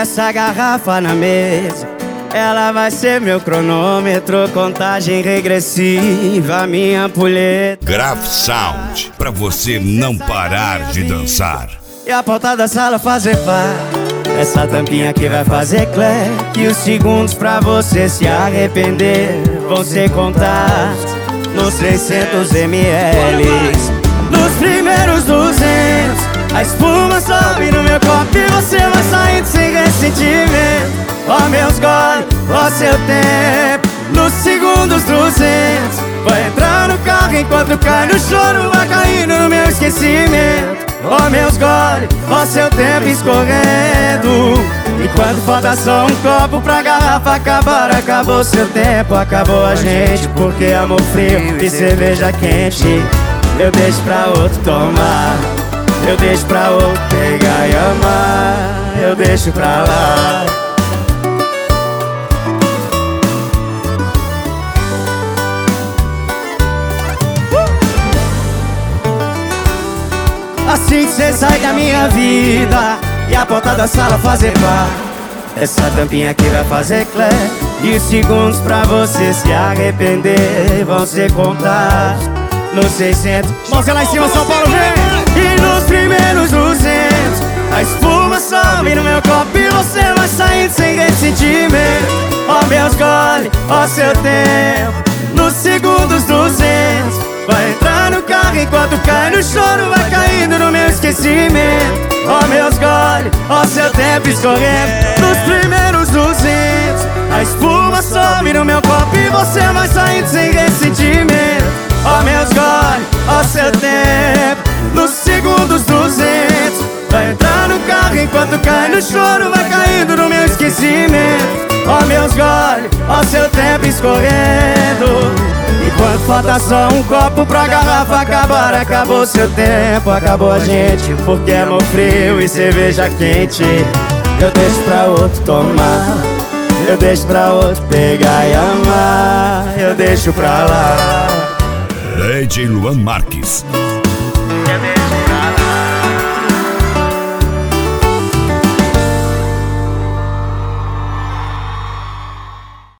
essa garrafa na mesa, ela vai ser meu cronômetro, contagem regressiva, minha ampulheta. Grave Sound, pra você não parar de dançar. E a pauta da sala fazer pá, essa tampinha que vai fazer clack. E os segundos pra você se arrepender vão ser contados nos 600 ml. Nos primeiros 200, a espuma sobe no meu copo e você vai saindo sem ressentimento. Ó meus goles, ó seu tempo. Nos segundos 200, vai entrar no carro enquanto cai no choro, vai caindo no meu esquecimento. Ó meus goles, ó seu tempo escorrendo. Enquanto falta só um copo pra garrafa acabar, acabou seu tempo, acabou a gente. Porque amor frio e cerveja quente eu deixo pra outro tomar, eu deixo pra outro pegar e amar, eu deixo pra lá. Assim que cê sai da minha vida e a porta da sala fazer pá, essa tampinha aqui vai fazer clé. E os segundos pra você se arrepender vão ser contados nos 600. Mãozinha lá em cima, São Paulo, vem! E nos primeiros 200, a espuma sobe no meu copo e você vai saindo sem ressentimento. Ó meus goles, ó seu tempo. Nos segundos 200, vai entrar no carro enquanto cai no choro, vai caindo no meu esquecimento. Ó meus goles, ó seu tempo escorrendo. Nos primeiros 200, a espuma sobe no meu copo e você vai saindo sem ressentimento. Ó meus goles, ó seu tempo. Nos segundos 200, vai entrar no carro enquanto cai no choro, vai caindo no meu esquecimento. Ó meus goles, ó seu tempo escorrendo. Enquanto falta só um copo pra garrafa acabar, acabou seu tempo, acabou a gente. Porque amor frio e cerveja quente eu deixo pra outro tomar, eu deixo pra outro pegar e amar, eu deixo pra lá. DJ Luan Marques.